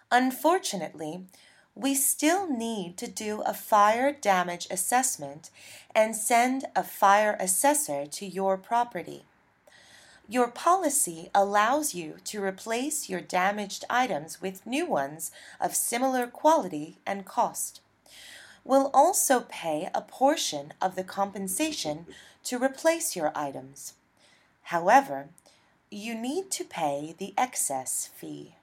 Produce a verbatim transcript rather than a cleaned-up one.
Unfortunately, we still need to do a fire damage assessment and send a fire assessor to your property. Your policy allows you to replace your damaged items with new ones of similar quality and cost. We'll also pay a portion of the compensation to replace your items. However, you need to pay the excess fee.